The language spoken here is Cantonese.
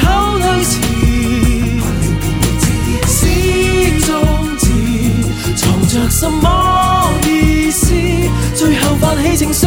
口推辭，始終藏着什麼意思？最後泛起情緒。